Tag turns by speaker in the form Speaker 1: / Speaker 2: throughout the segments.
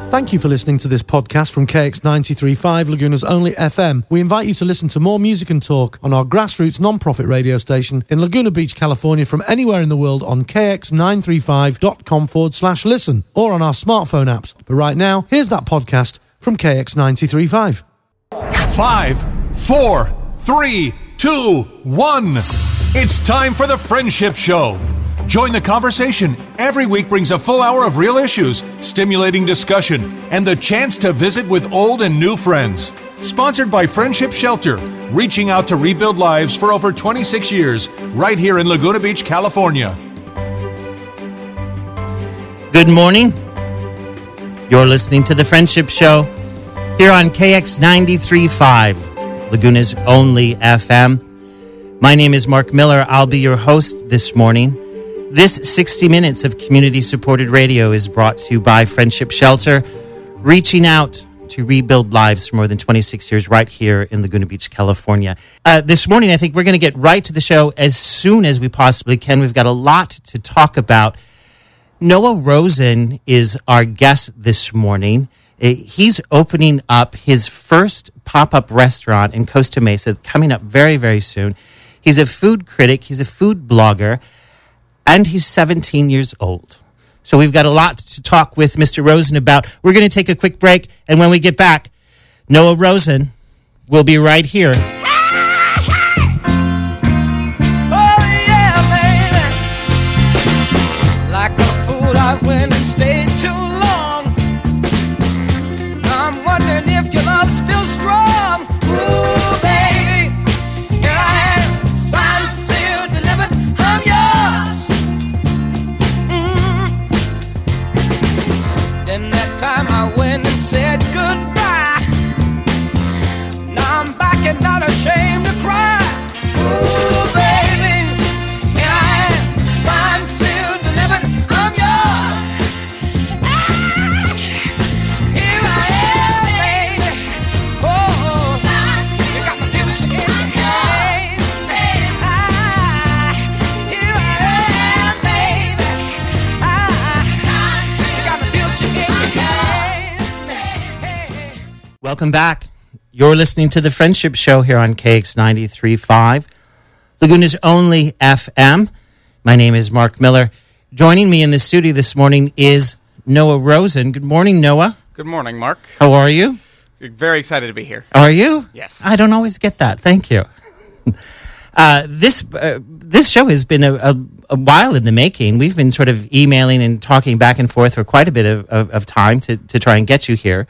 Speaker 1: Thank you for listening to this podcast from KX93.5, Laguna's only FM. We invite you to listen to more music and talk on our grassroots non-profit radio station in Laguna Beach, California, from anywhere in the world on kx935.com/listen or on our smartphone apps. But right now, here's that podcast from KX93.5.
Speaker 2: 5, 4, 3, 2, 1. It's time for the Friendship Show. Join the conversation. Every week brings a full hour of real issues, stimulating discussion, and the chance to visit with old and new friends. Sponsored by Friendship Shelter, reaching out to rebuild lives for over 26 years, right here in Laguna Beach, California.
Speaker 3: Good morning. You're listening to the Friendship Show here on KX93.5, Laguna's only FM. My name is Mark Miller. I'll be your host this morning. This 60 minutes of community-supported radio is brought to you by Friendship Shelter, reaching out to rebuild lives for more than 26 years right here in Laguna Beach, California. This morning, I think we're going to get right to the show as soon as we possibly can. We've got a lot to talk about. Noah Rosen is our guest this morning. He's opening up his first pop-up restaurant in Costa Mesa, coming up very, very soon. He's a food critic. He's a food blogger. And he's 17 years old. So we've got a lot to talk with Mr. Rosen about. We're going to take a quick break. And when we get back, Noah Rosen will be right here.
Speaker 4: Oh, yeah, baby. Like a fool, I went and stayed too long. I'm wondering if your love's still strong. Ooh, baby. Here I am, signed, sealed, delivered. I'm yours. Then that time I went and said goodbye. Now I'm back and not ashamed to cry. Ooh, baby, here I am, signed, sealed, delivered, I'm yours. Here I am, baby. Oh, you got my future in your hand. Here I am, baby. You got my future in your hand.
Speaker 3: Welcome back. You're listening to the Friendship Show here on KX93.5, Laguna's only FM. My name is Mark Miller. Joining me in the studio this morning is Noah Rosen. Good morning, Noah.
Speaker 5: Good morning, Mark.
Speaker 3: How are you?
Speaker 5: Very excited to be here.
Speaker 3: Are you?
Speaker 5: Yes.
Speaker 3: I don't always get that. Thank you. This show has been a while in the making. We've been sort of emailing and talking back and forth for quite a bit of time to try and get you here.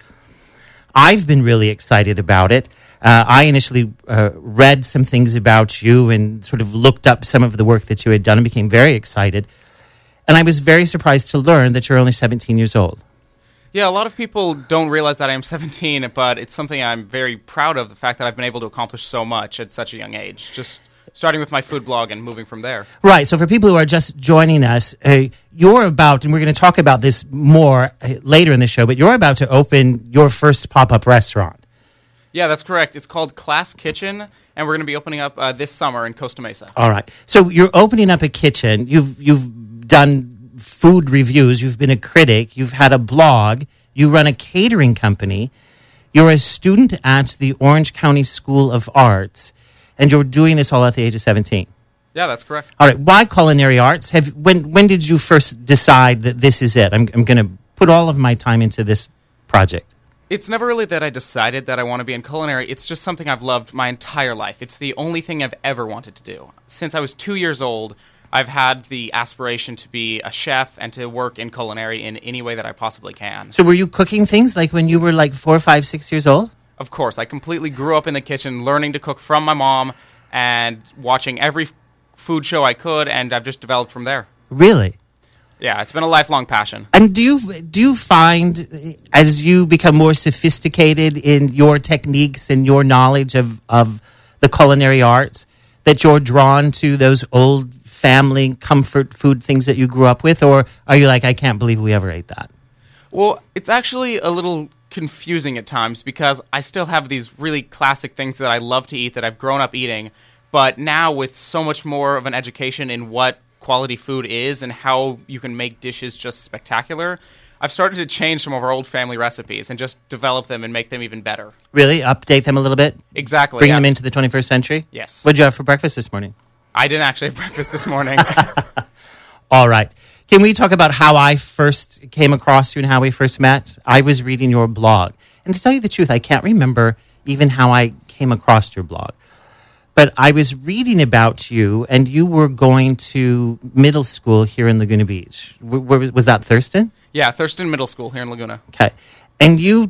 Speaker 3: I've been really excited about it. I initially read some things about you and sort of looked up some of the work that you had done and became very excited. And I was very surprised to learn that you're only 17 years old.
Speaker 5: Yeah, a lot of people don't realize that I am 17, but it's something I'm very proud of, the fact that I've been able to accomplish so much at such a young age, just starting with my food blog and moving from there.
Speaker 3: Right, so for people who are just joining us, you're about, and we're going to talk about this more later in the show, but you're about to open your first pop-up restaurant.
Speaker 5: Yeah, that's correct. It's called Class Kitchen, and we're going to be opening up this summer in Costa Mesa.
Speaker 3: All right, so you're opening up a kitchen. You've done food reviews. You've been a critic. You've had a blog. You run a catering company. You're a student at the Orange County School of Arts, and you're doing this all at the age of 17.
Speaker 5: Yeah, that's correct.
Speaker 3: All right. Why culinary arts? When did you first decide that this is it? I'm going to put all of my time into this project.
Speaker 5: It's never really that I decided that I want to be in culinary. It's just something I've loved my entire life. It's the only thing I've ever wanted to do. Since I was 2 years old, I've had the aspiration to be a chef and to work in culinary in any way that I possibly can.
Speaker 3: So were you cooking things like when you were like 4, 5, 6 years old?
Speaker 5: Of course. I completely grew up in the kitchen, learning to cook from my mom and watching every food show I could, and I've just developed from there.
Speaker 3: Really?
Speaker 5: Yeah, it's been a lifelong passion.
Speaker 3: And do you find, as you become more sophisticated in your techniques and your knowledge of the culinary arts, that you're drawn to those old family comfort food things that you grew up with? Or are you like, I can't believe we ever ate that?
Speaker 5: Well, it's actually a little confusing at times because I still have these really classic things that I love to eat that I've grown up eating. But now with so much more of an education in what quality food is and how you can make dishes just spectacular, I've started to change some of our old family recipes and just develop them and make them even better.
Speaker 3: Really? Update them a little bit?
Speaker 5: Exactly.
Speaker 3: Bring them into the 21st century?
Speaker 5: Yes.
Speaker 3: What'd you have for breakfast this morning?
Speaker 5: I didn't actually have breakfast this morning.
Speaker 3: All right. Can we talk about how I first came across you and how we first met? I was reading your blog. And to tell you the truth, I can't remember even how I came across your blog. But I was reading about you, and you were going to middle school here in Laguna Beach. Was that Thurston?
Speaker 5: Yeah, Thurston Middle School here in Laguna.
Speaker 3: Okay. And you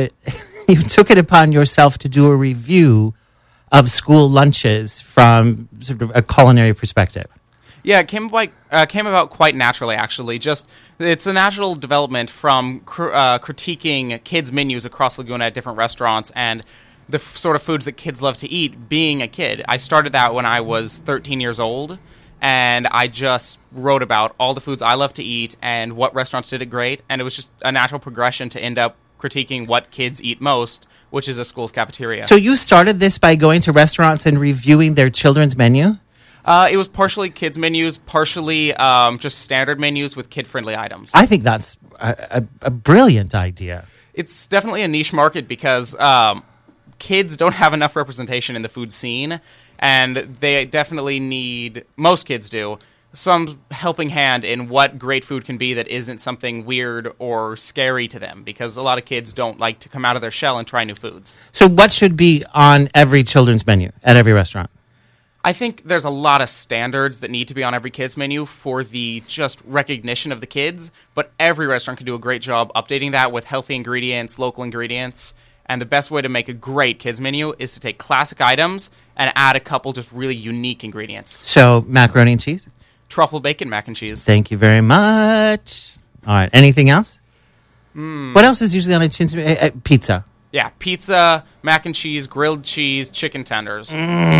Speaker 3: you took it upon yourself to do a review of school lunches from sort of a culinary perspective.
Speaker 5: Yeah, it came about quite naturally, actually. It's a natural development from critiquing kids' menus across Laguna at different restaurants and the sort of foods that kids love to eat being a kid. I started that when I was 13 years old, and I just wrote about all the foods I love to eat and what restaurants did it great, and it was just a natural progression to end up critiquing what kids eat most, which is a school's cafeteria.
Speaker 3: So you started this by going to restaurants and reviewing their children's menu?
Speaker 5: It was partially kids' menus, partially just standard menus with kid-friendly items.
Speaker 3: I think that's a brilliant idea.
Speaker 5: It's definitely a niche market because kids don't have enough representation in the food scene, and they definitely need, most kids do, some helping hand in what great food can be that isn't something weird or scary to them, because a lot of kids don't like to come out of their shell and try new foods.
Speaker 3: So what should be on every children's menu at every restaurant?
Speaker 5: I think there's a lot of standards that need to be on every kid's menu for the just recognition of the kids, but every restaurant can do a great job updating that with healthy ingredients, local ingredients, and the best way to make a great kids menu is to take classic items and add a couple just really unique ingredients.
Speaker 3: So macaroni and cheese?
Speaker 5: Truffle bacon mac and cheese.
Speaker 3: Thank you very much. All right. Anything else? What else is usually on a pizza?
Speaker 5: Yeah, pizza, mac and cheese, grilled cheese, chicken tenders.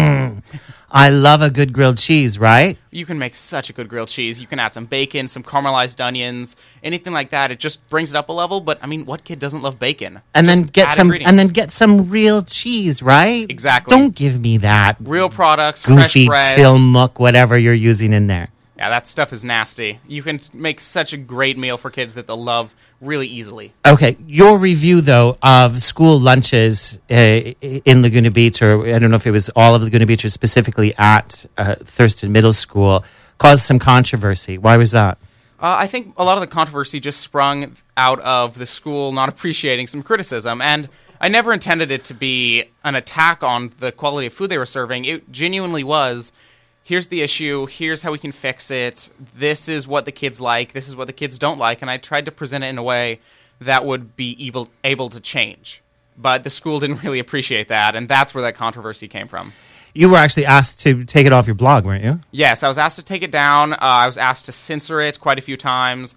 Speaker 3: I love a good grilled cheese, right?
Speaker 5: You can make such a good grilled cheese. You can add some bacon, some caramelized onions, anything like that. It just brings it up a level. But I mean, what kid doesn't love bacon?
Speaker 3: And then
Speaker 5: Just
Speaker 3: get some real cheese, right?
Speaker 5: Exactly.
Speaker 3: Don't give me that
Speaker 5: Real products,
Speaker 3: goofy
Speaker 5: fresh bread.
Speaker 3: Tillamook, whatever you're using in there.
Speaker 5: Yeah, that stuff is nasty. You can make such a great meal for kids that they'll love really easily.
Speaker 3: Okay, your review, though, of school lunches in Laguna Beach, or I don't know if it was all of Laguna Beach or specifically at Thurston Middle School, caused some controversy. Why was that?
Speaker 5: I think a lot of the controversy just sprung out of the school not appreciating some criticism, and I never intended it to be an attack on the quality of food they were serving. It genuinely was, here's the issue, here's how we can fix it, this is what the kids like, this is what the kids don't like, and I tried to present it in a way that would be able to change. But the school didn't really appreciate that, and that's where that controversy came from.
Speaker 3: You were actually asked to take it off your blog, weren't you?
Speaker 5: Yes, I was asked to take it down. I was asked to censor it quite a few times.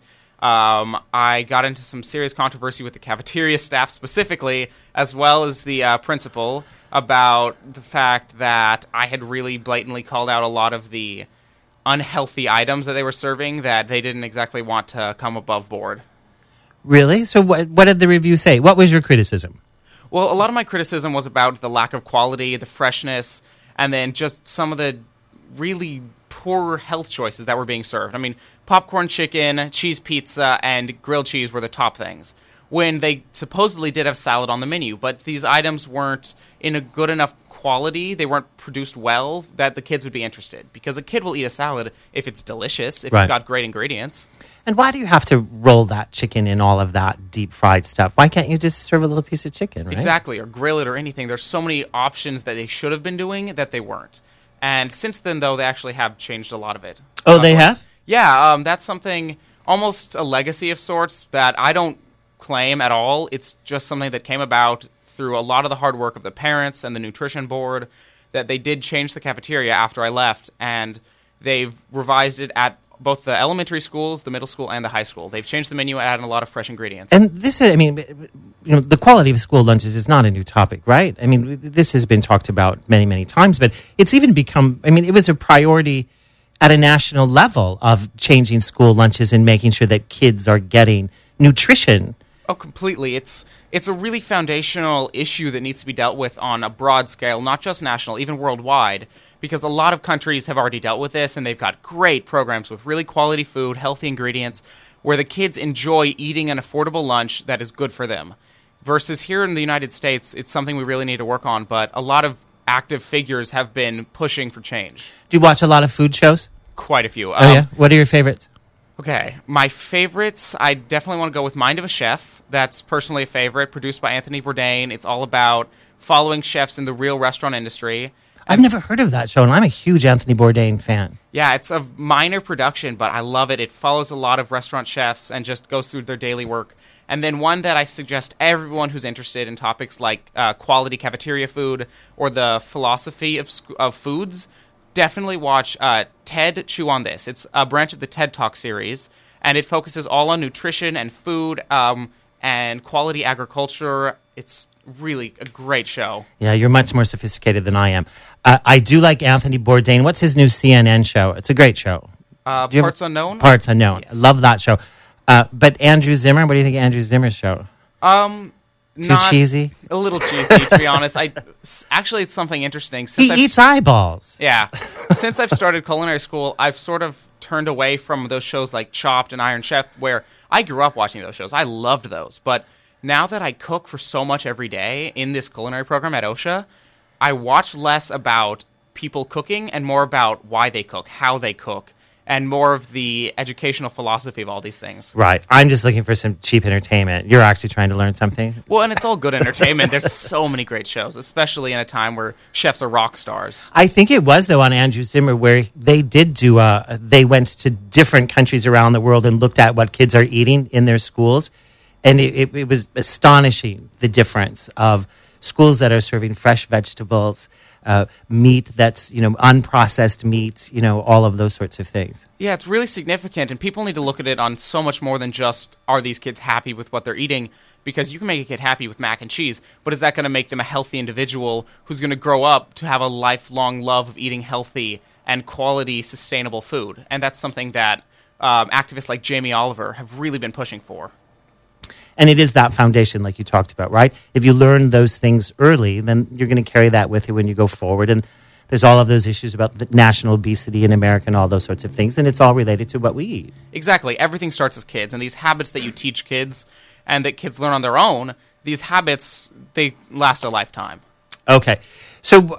Speaker 5: I got into some serious controversy with the cafeteria staff specifically, as well as the principal, about the fact that I had really blatantly called out a lot of the unhealthy items that they were serving that they didn't exactly want to come above board.
Speaker 3: Really? So what did the review say? What was your criticism?
Speaker 5: Well, a lot of my criticism was about the lack of quality, the freshness, and then just some of the really poor health choices that were being served. I mean, popcorn chicken, cheese pizza, and grilled cheese were the top things, when they supposedly did have salad on the menu, but these items weren't in a good enough quality, they weren't produced well, that the kids would be interested. Because a kid will eat a salad if it's delicious, if
Speaker 3: Right.
Speaker 5: it's got great ingredients.
Speaker 3: And why do you have to roll that chicken in all of that deep fried stuff? Why can't you just serve a little piece of chicken, right?
Speaker 5: Exactly, or grill it or anything. There's so many options that they should have been doing that they weren't. And since then, though, they actually have changed a lot of it.
Speaker 3: Oh, they have?
Speaker 5: Yeah, that's something, almost a legacy of sorts, that I don't claim at all. It's just something that came about through a lot of the hard work of the parents and the nutrition board, that they did change the cafeteria after I left, and they've revised it at both the elementary schools, the middle school, and the high school. They've changed the menu and added a lot of fresh ingredients.
Speaker 3: And this is, I mean, you know, the quality of school lunches is not a new topic, right? I mean, this has been talked about many, many times, but it's even become, I mean, it was a priority at a national level of changing school lunches and making sure that kids are getting nutrition.
Speaker 5: Oh, completely. It's a really foundational issue that needs to be dealt with on a broad scale, not just national, even worldwide, because a lot of countries have already dealt with this, and they've got great programs with really quality food, healthy ingredients, where the kids enjoy eating an affordable lunch that is good for them. Versus here in the United States, it's something we really need to work on, but a lot of active figures have been pushing for change.
Speaker 3: Do you watch a lot of food shows?
Speaker 5: Quite a few.
Speaker 3: Oh, yeah? What are your favorites?
Speaker 5: Okay, my favorites, I definitely want to go with Mind of a Chef. That's personally a favorite, produced by Anthony Bourdain. It's all about following chefs in the real restaurant industry.
Speaker 3: I've never heard of that show, and I'm a huge Anthony Bourdain fan.
Speaker 5: Yeah, it's a minor production, but I love it. It follows a lot of restaurant chefs and just goes through their daily work. And then one that I suggest everyone who's interested in topics like quality cafeteria food or the philosophy of foods, definitely watch TED Chew on This. It's a branch of the TED Talk series, and it focuses all on nutrition and food and quality agriculture. It's really a great show.
Speaker 3: Yeah, you're much more sophisticated than I am. I do like Anthony Bourdain. What's his new CNN show? It's a great show.
Speaker 5: Parts Unknown?
Speaker 3: Parts Unknown.
Speaker 5: Yes.
Speaker 3: I love that show. But Andrew Zimmer, what do you think of Andrew Zimmer's show? Too cheesy?
Speaker 5: A little cheesy, to be honest. Actually, it's something interesting.
Speaker 3: He eats eyeballs.
Speaker 5: Yeah. Since I've started culinary school, I've sort of turned away from those shows like Chopped and Iron Chef, where I grew up watching those shows. I loved those. But now that I cook for so much every day in this culinary program at OSHA, I watch less about people cooking and more about why they cook, how they cook, and more of the educational philosophy of all these things.
Speaker 3: Right. I'm just looking for some cheap entertainment. You're actually trying to learn something?
Speaker 5: Well, and it's all good entertainment. There's so many great shows, especially in a time where chefs are rock stars.
Speaker 3: I think it was, though, on Andrew Zimmer, where they did do they went to different countries around the world and looked at what kids are eating in their schools. And it was astonishing, the difference of schools that are serving fresh vegetables, meat that's, unprocessed meat, all of those sorts of things.
Speaker 5: Yeah, it's really significant, and people need to look at it on so much more than just, are these kids happy with what they're eating? Because you can make a kid happy with mac and cheese, but is that going to make them a healthy individual who's going to grow up to have a lifelong love of eating healthy and quality, sustainable food? And that's something that activists like Jamie Oliver have really been pushing for.
Speaker 3: And it is that foundation, like you talked about, right? If you learn those things early, then you're going to carry that with you when you go forward. And there's all of those issues about the national obesity in America and all those sorts of things. And it's all related to what we eat.
Speaker 5: Exactly. Everything starts as kids. And these habits that you teach kids and that kids learn on their own, these habits, they last a lifetime.
Speaker 3: Okay. So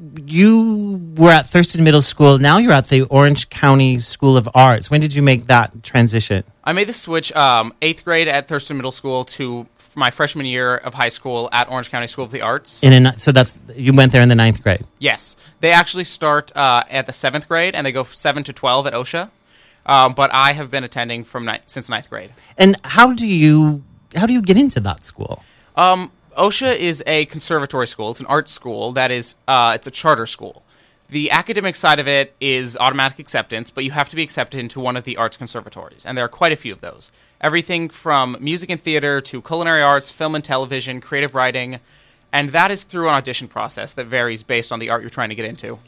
Speaker 3: you were at Thurston Middle School. Now you're at the Orange County School of Arts. When did you make that transition?
Speaker 5: I made the switch 8th grade at Thurston Middle School to my freshman year of high school at Orange County School of the Arts.
Speaker 3: So you went there in the 9th grade?
Speaker 5: Yes. They actually start at the 7th grade, and they go 7 to 12 at OSHA. But I have been attending since 9th grade.
Speaker 3: And how do you get into that school?
Speaker 5: OSHA is a conservatory school. It's an art school that is, it's a charter school. The academic side of it is automatic acceptance, but you have to be accepted into one of the arts conservatories, and there are quite a few of those. Everything from music and theater to culinary arts, film and television, creative writing, and that is through an audition process that varies based on the art you're trying to get into.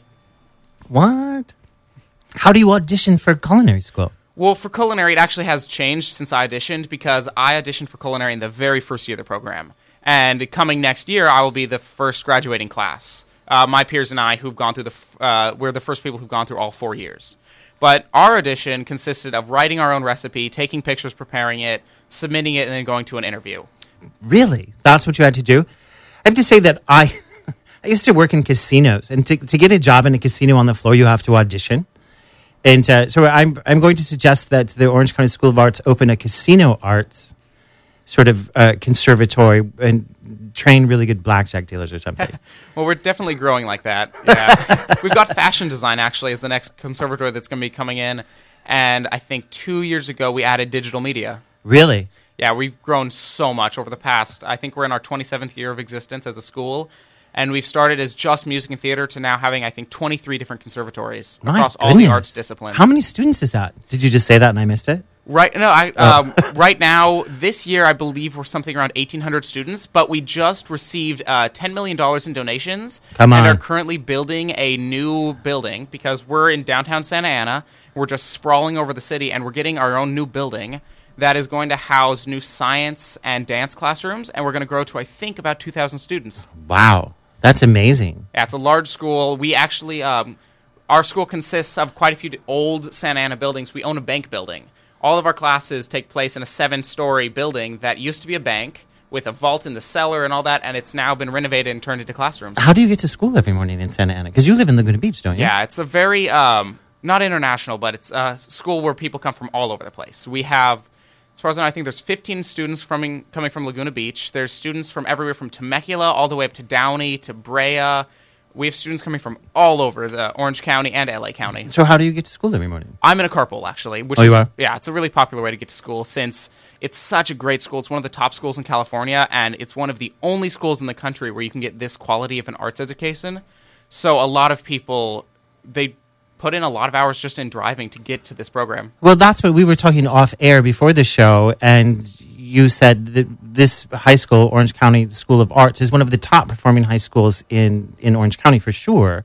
Speaker 3: What? How do you audition for culinary school?
Speaker 5: Well, for culinary, it actually has changed since I auditioned, because I auditioned for culinary in the very first year of the program. And coming next year, I will be the first graduating class. My peers and I, who've gone through we're the first people who've gone through all 4 years. But our audition consisted of writing our own recipe, taking pictures, preparing it, submitting it, and then going to an interview. Really?
Speaker 3: That's what you had to do? I have to say that I used to work in casinos, and to get a job in a casino on the floor, you have to audition. And so I'm going to suggest that the Orange County School of Arts open a casino arts sort of conservatory and train really good blackjack dealers or something.
Speaker 5: Well, we're definitely growing like that. Yeah. We've got fashion design, actually, as the next conservatory that's going to be coming in. And I think 2 years ago, we added digital media.
Speaker 3: Really?
Speaker 5: Yeah, we've grown so much over the past, I think we're in our 27th year of existence as a school. And we've started as just music and theater to now having, I think, 23 different conservatories across all the arts disciplines.
Speaker 3: How many students is that? Did you just say that and I missed it?
Speaker 5: Right. No, right now, this year, I believe we're something around 1,800 students, but we just received $10 million in donations.
Speaker 3: Come on.
Speaker 5: And are currently building a new building because we're in downtown Santa Ana. We're just sprawling over the city, and we're getting our own new building that is going to house new science and dance classrooms, and we're going to grow to, I think, about 2,000 students.
Speaker 3: Wow. That's amazing.
Speaker 5: Yeah, it's a large school. We actually, our school consists of quite a few old Santa Ana buildings. We own a bank building, all of our classes take place in a 7-story building that used to be a bank with a vault in the cellar and all that, and it's now been renovated and turned into classrooms.
Speaker 3: How do you get to school every morning in Santa Ana? Because you live in Laguna Beach, don't you?
Speaker 5: Yeah, it's a very, not international, but it's a school where people come from all over the place. We have, as far as I know, I think there's 15 students coming from Laguna Beach. There's students from everywhere from Temecula all the way up to Downey to Brea. We have students coming from all over the Orange County and LA County.
Speaker 3: So how do you get to school every morning?
Speaker 5: I'm in a carpool, actually. Which
Speaker 3: you are?
Speaker 5: Yeah, it's a really popular way to get to school since it's such a great school. It's one of the top schools in California, and it's one of the only schools in the country where you can get this quality of an arts education. So a lot of people, they put in a lot of hours just in driving to get to this program.
Speaker 3: Well, that's what we were talking off air before the show, and you said that this high school, Orange County School of Arts, is one of the top performing high schools in Orange County for sure,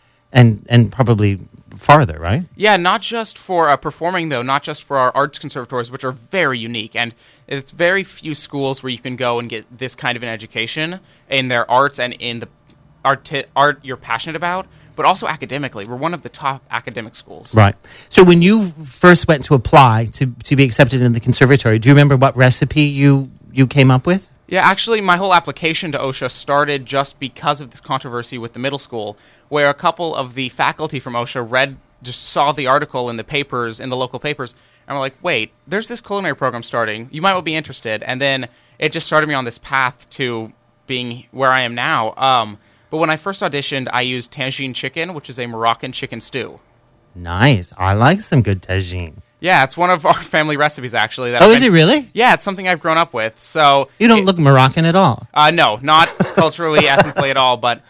Speaker 3: and probably farther, right?
Speaker 5: Yeah, not just for performing, though, not just for our arts conservatories, which are very unique. And it's very few schools where you can go and get this kind of an education in their arts and in the art you're passionate about, but also academically. We're one of the top academic schools.
Speaker 3: Right. So when you first went to apply to be accepted in the conservatory, do you remember what recipe you came up with?
Speaker 5: Yeah, actually, my whole application to OSHA started just because of this controversy with the middle school, where a couple of the faculty from OSHA just saw the article in the papers, in the local papers, and were like, wait, there's this culinary program starting. You might well be interested. And then it just started me on this path to being where I am now. But when I first auditioned, I used tagine chicken, which is a Moroccan chicken stew.
Speaker 3: Nice. I like some good tagine.
Speaker 5: Yeah, it's one of our family recipes, actually.
Speaker 3: Oh, is it really?
Speaker 5: Yeah, it's something I've grown up with. So
Speaker 3: you don't look Moroccan at all.
Speaker 5: No, not culturally, ethnically at all. But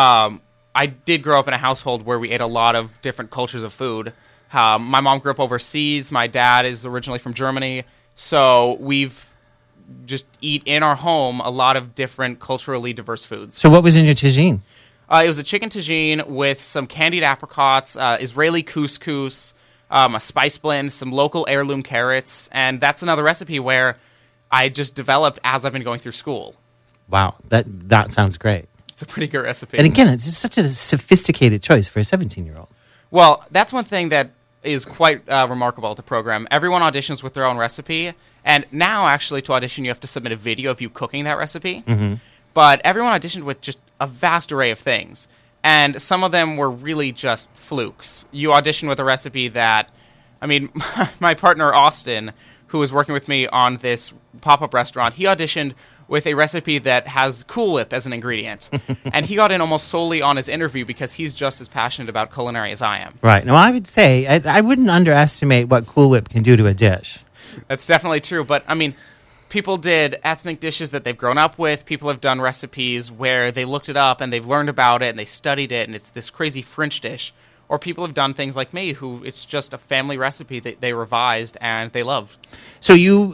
Speaker 5: I did grow up in a household where we ate a lot of different cultures of food. My mom grew up overseas. My dad is originally from Germany. So we've just eat in our home a lot of different culturally diverse foods.
Speaker 3: So what was in your tagine?
Speaker 5: It was a chicken tagine with some candied apricots, Israeli couscous, a spice blend, some local heirloom carrots, and that's another recipe where I just developed as I've been going through school.
Speaker 3: Wow, that sounds great.
Speaker 5: It's a pretty good recipe.
Speaker 3: And again, it's such a sophisticated choice for a 17-year-old.
Speaker 5: Well, that's one thing that is quite remarkable at the program. Everyone auditions with their own recipe, and now actually to audition you have to submit a video of you cooking that recipe. Mm-hmm. But everyone auditioned with just a vast array of things. And some of them were really just flukes. You audition with a recipe that, I mean, my partner Austin, who was working with me on this pop-up restaurant, he auditioned with a recipe that has Cool Whip as an ingredient. And he got in almost solely on his interview because he's just as passionate about culinary as I am.
Speaker 3: Right. Now, I would say, I wouldn't underestimate what Cool Whip can do to a dish.
Speaker 5: That's definitely true. But, I mean, people did ethnic dishes that they've grown up with. People have done recipes where they looked it up and they've learned about it and they studied it and it's this crazy French dish. Or people have done things like me, who it's just a family recipe that they revised and they loved. So
Speaker 3: you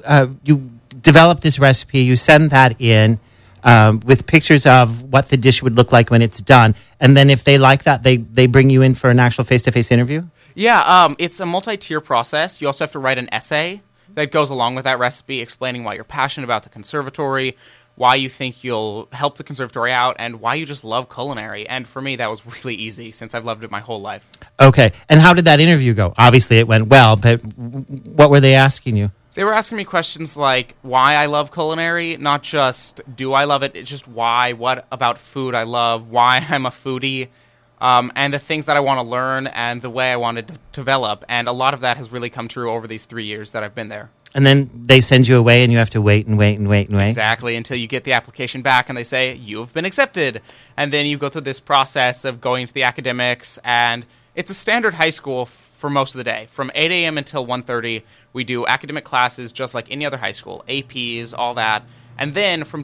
Speaker 3: develop this recipe, you send that in with pictures of what the dish would look like when it's done. And then if they like that, they bring you in for an actual face-to-face interview?
Speaker 5: Yeah, it's a multi-tier process. You also have to write an essay that goes along with that recipe, explaining why you're passionate about the conservatory, why you think you'll help the conservatory out, and why you just love culinary. And for me, that was really easy since I've loved it my whole life.
Speaker 3: Okay. And how did that interview go? Obviously, it went well, but what were they asking you?
Speaker 5: They were asking me questions like why I love culinary, not just do I love it, it's just why, what about food I love, why I'm a foodie, and the things that I want to learn and the way I wanted to develop. And a lot of that has really come true over these 3 years that I've been there.
Speaker 3: And then they send you away and you have to wait and wait and wait and wait.
Speaker 5: Exactly, until you get the application back and they say, you've been accepted. And then you go through this process of going to the academics, and it's a standard high school for most of the day. From 8 a.m. until 1:30, we do academic classes just like any other high school, APs, all that. And then from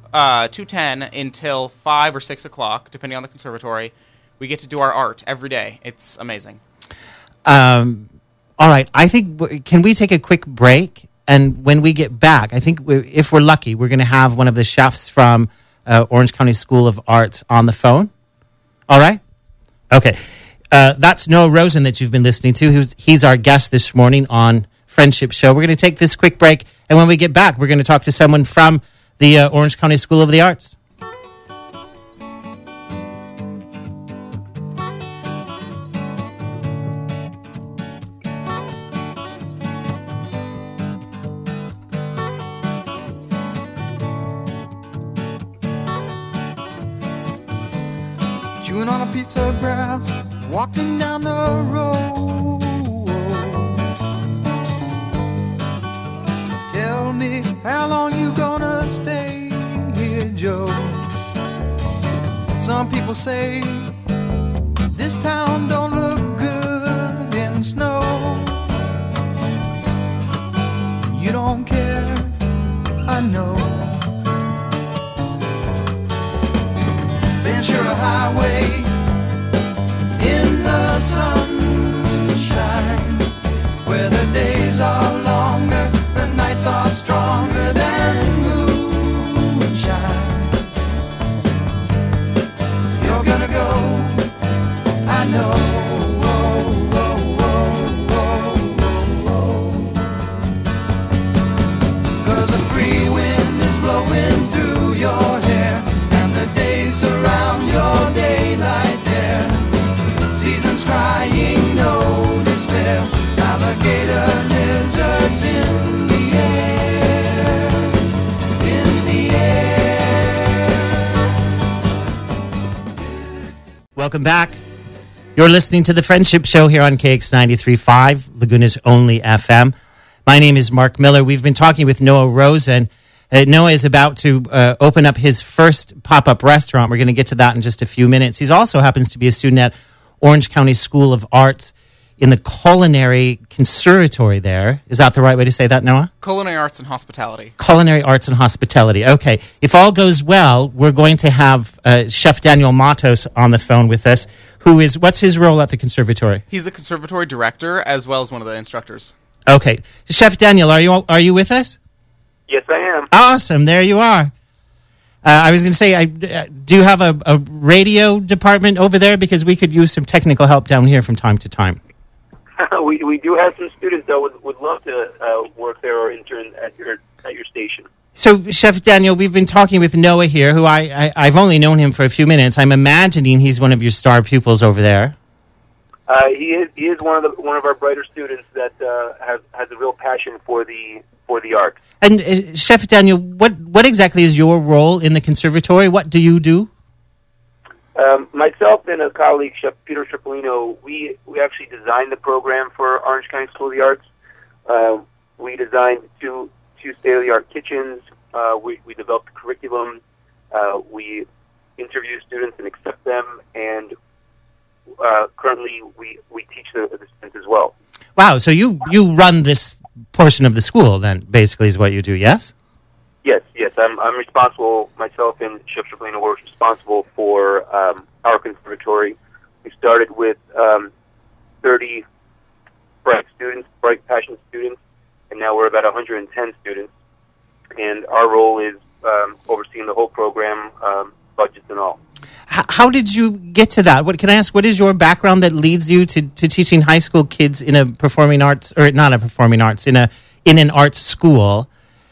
Speaker 5: 2:10 until 5 or 6 o'clock, depending on the conservatory, we get to do our art every day. It's amazing.
Speaker 3: All right, I think, can we take a quick break? And when we get back, I think if we're lucky, we're going to have one of the chefs from Orange County School of Art on the phone. All right? Okay. That's Noah Rosen that you've been listening to. He's our guest this morning on Friendship Show. We're going to take this quick break, and when we get back, we're going to talk to someone from the Orange County School of the Arts.
Speaker 4: chewing on a piece of grass, walking down the road. Tell me, how long you gonna stay here, Joe? Some people say this town don't look good in snow. You don't care, I know. Ventura Highway in the sunshine, where the days are longer, the nights are stronger than moonshine. You're gonna go, I know. Cause the free wind is blowing through your hair, and the days surround your daylight there. Seasons crying, no despair. Alligator lizards in the air, in the air.
Speaker 3: Welcome back. You're listening to The Friendship Show here on KX 93.5, Laguna's only FM. My name is Mark Miller. We've been talking with Noah Rosen. Noah is about to open up his first pop-up restaurant. We're going to get to that in just a few minutes. He also happens to be a student at Orange County School of Arts in the Culinary Conservatory there. Is that the right way to say that, Noah?
Speaker 5: Culinary Arts and Hospitality.
Speaker 3: Culinary Arts and Hospitality. Okay. If all goes well, we're going to have Chef Daniel Matos on the phone with us, what's his role at the conservatory?
Speaker 5: He's the conservatory director as well as one of the instructors.
Speaker 3: Okay. Chef Daniel, are you with us?
Speaker 6: Yes, I am.
Speaker 3: Awesome. There you are. I was going to say, do you have a radio department over there? Because we could use some technical help down here from time to time.
Speaker 6: we do have some students that would love to work there or intern at your station.
Speaker 3: So, Chef Daniel, we've been talking with Noah here, who I've only known him for a few minutes. I'm imagining he's one of your star pupils over there.
Speaker 6: He is one of our brighter students that has a real passion for the arts.
Speaker 3: And Chef Daniel, what exactly is your role in the conservatory? What do you do?
Speaker 6: Myself and a colleague, Chef Peter Tripolino, we actually designed the program for Orange County School of the Arts. We designed two state-of-the-art kitchens. We developed the curriculum. We interview students and accept them, and currently we teach the students as well.
Speaker 3: Wow, so you run this portion of the school then, basically, is what you do, yes?
Speaker 6: Yes. I'm responsible, myself and Chef Tripolino were responsible for our conservatory. We started with 30 bright, passionate students, and now we're about 110 students. And our role is overseeing the whole program, budgets and all.
Speaker 3: How did you get to that? Can I ask, what is your background that leads you to teaching high school kids in a performing arts, or not a performing arts, in an arts school?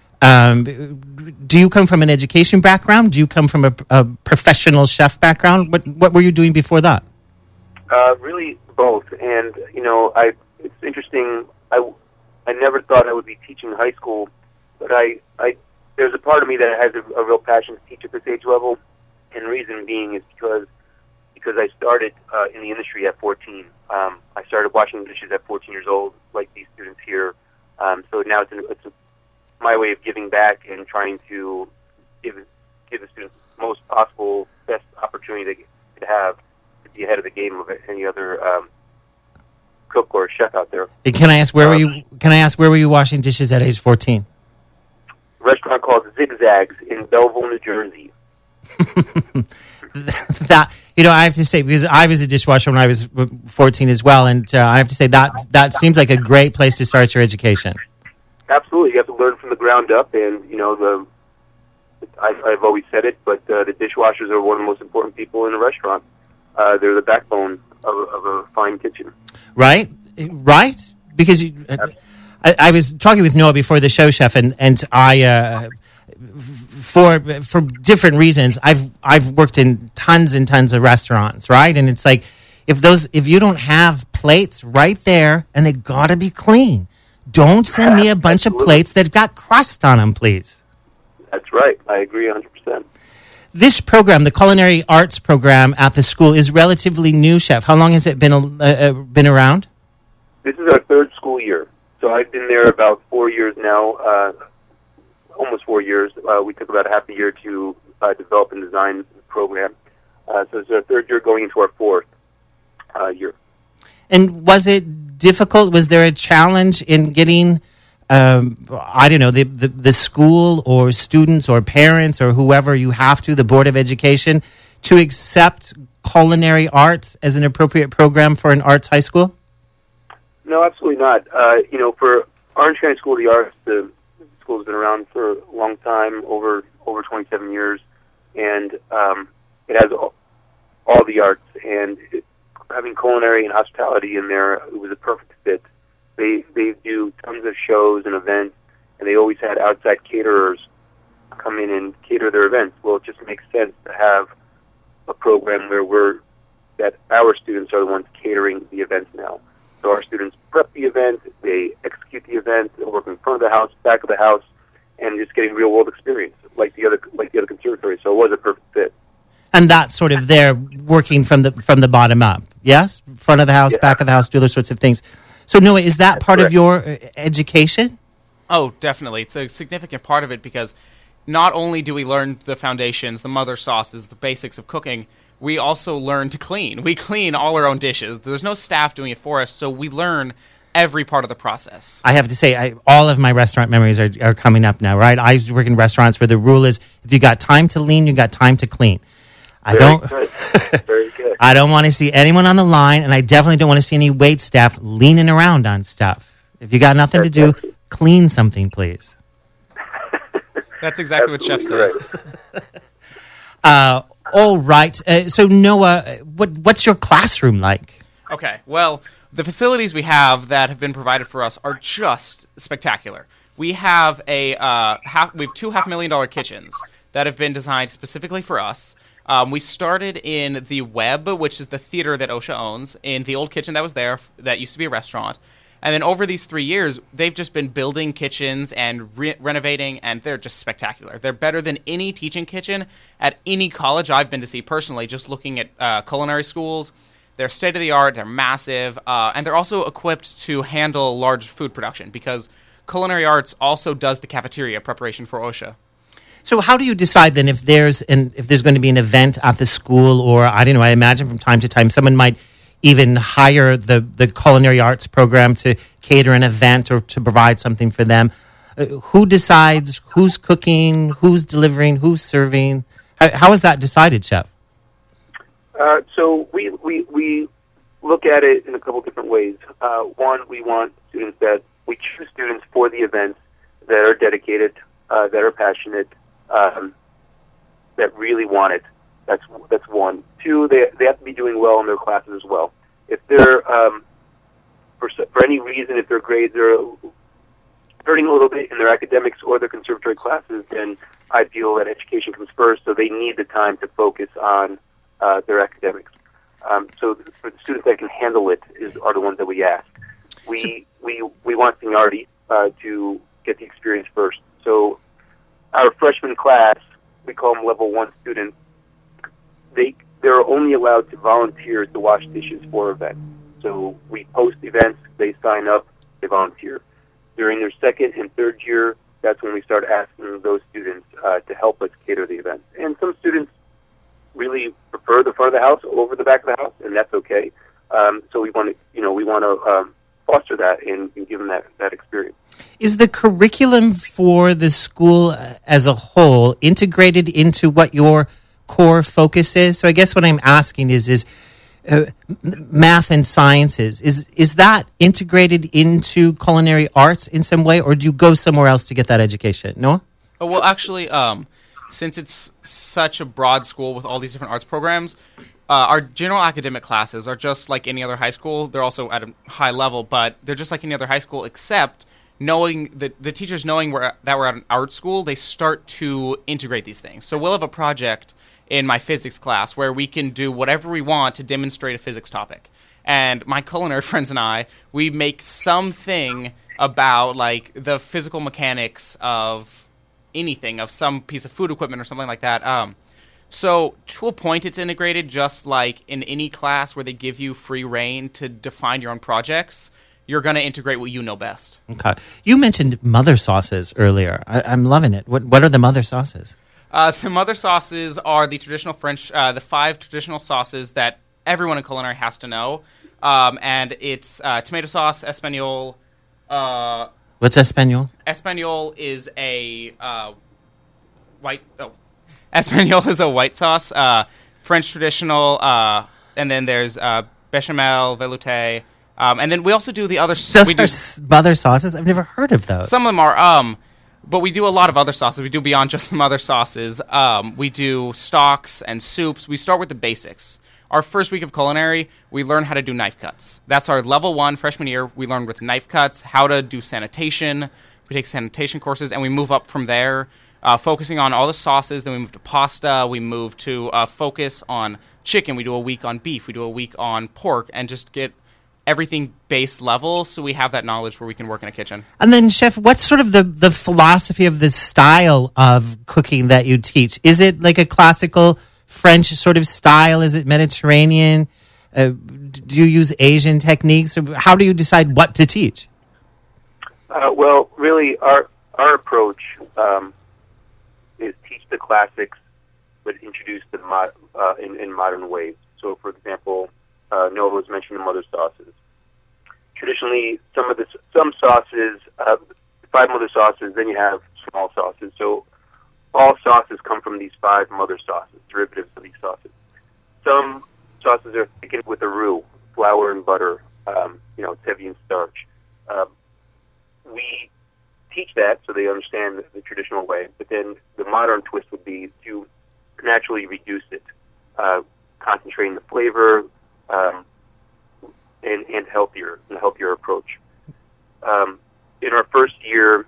Speaker 3: Do you come from an education background? Do you come from a professional chef background? What were you doing before that?
Speaker 6: Really both. And, it's interesting. I never thought I would be teaching high school, but there's a part of me that has a real passion to teach at this age level. And the reason being is because I started in the industry at 14. I started washing dishes at 14 years old, like these students here. So now it's my way of giving back and trying to give the students the most possible, best opportunity they could have to be ahead of the game of any other cook or chef out there.
Speaker 3: Can I ask where were you washing dishes at age 14?
Speaker 6: A restaurant called Zigzags in Belleville, New Jersey.
Speaker 3: That I have to say, because I was a dishwasher when I was 14 as well, and I have to say that seems like a great place to start your education.
Speaker 6: Absolutely, you have to learn from the ground up, and I've always said it, but the dishwashers are one of the most important people in a restaurant. They're the backbone of a fine kitchen. Right,
Speaker 3: because I was talking with Noah before the show, Chef, and I. For different reasons, I've worked in tons and tons of restaurants, right? And it's like if you don't have plates right there, and they gotta be clean. Don't send me a bunch of plates that got crust on them, please.
Speaker 6: That's right. I agree 100%.
Speaker 3: This program, the culinary arts program at the school, is relatively new, Chef. How long has it been around?
Speaker 6: This is our third school year. So I've been there about 4 years now, almost 4 years. We took about half a year to develop and design the program. So it's our third year going into our fourth year.
Speaker 3: And was it difficult? Was there a challenge in getting, the school or students or parents or whoever you have to, the Board of Education, to accept culinary arts as an appropriate program for an arts high school?
Speaker 6: No, absolutely not. For Orange County School of the Arts, the school has been around for a long time, over 27 years, and it has all the arts, and having culinary and hospitality in there, it was a perfect fit. They do tons of shows and events, and they always had outside caterers come in and cater their events. Well, it just makes sense to have a program where our students are the ones catering the events now. So our students prep the event, they execute the event, they work in front of the house, back of the house, and just getting real world experience like the other conservatory. So it was a perfect fit.
Speaker 3: And that's sort of there working from the bottom up. Yes, front of the house, back of the house, do those sorts of things. So Noah, is that part of your education?
Speaker 5: Oh, definitely. It's a significant part of it because not only do we learn the foundations, the mother sauces, the basics of cooking, we also learn to clean. We clean all our own dishes. There's no staff doing it for us, so we learn every part of the process.
Speaker 3: I have to say, all of my restaurant memories are coming up now, right? I used to work in restaurants where the rule is, if you got time to lean, you got time to clean.
Speaker 6: Very good.
Speaker 3: I don't want to see anyone on the line, and I definitely don't want to see any wait staff leaning around on stuff. If you got nothing to do, clean something, please.
Speaker 5: That's exactly what Chef says.
Speaker 3: Right. All right. So Noah, what's your classroom like?
Speaker 5: Okay. Well, the facilities we have that have been provided for us are just spectacular. We have we have two $500,000 kitchens that have been designed specifically for us. We started in the Web, which is the theater that OSHA owns, in the old kitchen that was there that used to be a restaurant. And then over these 3 years, they've just been building kitchens and renovating, and they're just spectacular. They're better than any teaching kitchen at any college I've been to see personally, just looking at culinary schools. They're state-of-the-art, they're massive, and they're also equipped to handle large food production because culinary arts also does the cafeteria preparation for OSHA.
Speaker 3: So how do you decide then if there's going to be an event at the school, or I don't know, I imagine from time to time someone might even hire the culinary arts program to cater an event or to provide something for them. Who decides who's cooking, who's delivering, who's serving? How is that decided, Chef?
Speaker 6: So we look at it in a couple different ways. One, we choose students for the events that are dedicated, that are passionate, that really want it. That's one. Two, they have to be doing well in their classes as well. If they're for any reason, if their grades are hurting a little bit in their academics or their conservatory classes, then I feel that education comes first. So they need the time to focus on their academics. So for the students that can handle it are the ones that we ask. We want seniority to get the experience first. So our freshman class, we call them level 1 students. They're only allowed to volunteer to wash dishes for events. So we post events, they sign up, they volunteer. During their second and third year, that's when we start asking those students to help us cater the events. And some students really prefer the front of the house over the back of the house, and that's okay. So we want to foster that and give them that experience.
Speaker 3: Is the curriculum for the school as a whole integrated into what your core focus is? So I guess what I'm asking is math and sciences. Is that integrated into culinary arts in some way, or do you go somewhere else to get that education? Noah?
Speaker 5: Oh, well, actually, since it's such a broad school with all these different arts programs, our general academic classes are just like any other high school. They're also at a high level, but they're just like any other high school, except knowing the teachers knowing that we're at an art school, they start to integrate these things. So we'll have a project in my physics class where we can do whatever we want to demonstrate a physics topic. And my culinary friends and I, we make something about like the physical mechanics of anything, of some piece of food equipment or something like that. So, to a point, it's integrated just like in any class where they give you free reign to define your own projects. You're going to integrate what you know best.
Speaker 3: Okay. You mentioned mother sauces earlier. I'm loving it. What are the mother sauces?
Speaker 5: The mother sauces are the traditional French, the 5 traditional sauces that everyone in culinary has to know. And it's tomato sauce, Espagnole.
Speaker 3: What's Espagnole?
Speaker 5: Espagnole is a white... Oh. Espagnole is a white sauce. French traditional, and then there's bechamel, velouté, and then we also do the other...
Speaker 3: Those are mother sauces? I've never heard of those.
Speaker 5: Some of them are, but we do a lot of other sauces. We do beyond just the mother sauces. We do stocks and soups. We start with the basics. Our first week of culinary, we learn how to do knife cuts. That's our level 1 freshman year. We learn with knife cuts, how to do sanitation. We take sanitation courses, and we move up from there. Focusing on all the sauces, then we move to pasta, we move to focus on chicken, we do a week on beef, we do a week on pork, and just get everything base level so we have that knowledge where we can work in a kitchen.
Speaker 3: And then, Chef, what's sort of the philosophy of the style of cooking that you teach? Is it like a classical French sort of style? Is it Mediterranean? Do you use Asian techniques? How do you decide what to teach?
Speaker 6: Well, really, our approach... is teach the classics, but introduce them in modern ways. So, for example, Noah was mentioning the mother sauces. Traditionally, some sauces, 5 mother sauces, then you have small sauces. So, all sauces come from these 5 mother sauces, derivatives of these sauces. Some sauces are thickened with a roux, flour and butter. It's heavy in starch. We teach that so they understand the traditional way, but then the modern twist would be to naturally reduce it, concentrating the flavor and healthier approach. In our first year,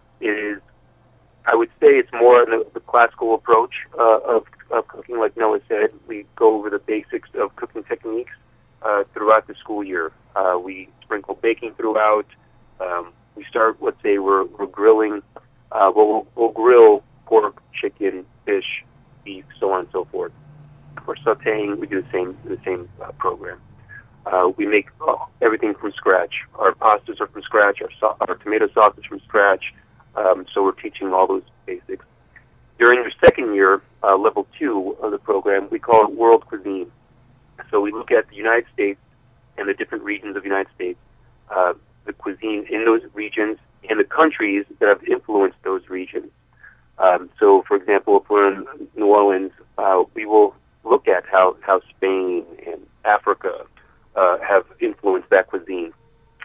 Speaker 6: I would say it's more the classical approach of cooking, like Noah said. We go over the basics of cooking techniques throughout the school year. We sprinkle baking throughout. We start, let's say we're grilling. We'll grill pork, chicken, fish, beef, so on and so forth. For sautéing, we do the same program. We make everything from scratch. Our pastas are from scratch. Our tomato sauce is from scratch. So we're teaching all those basics. During your second year, level 2 of the program, we call it world cuisine. So we look at the United States and the different regions of the United States, the cuisine in those regions, and the countries that have influenced those regions. So, for example, if we're in New Orleans, we will look at how Spain and Africa have influenced that cuisine.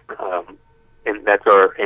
Speaker 6: And that's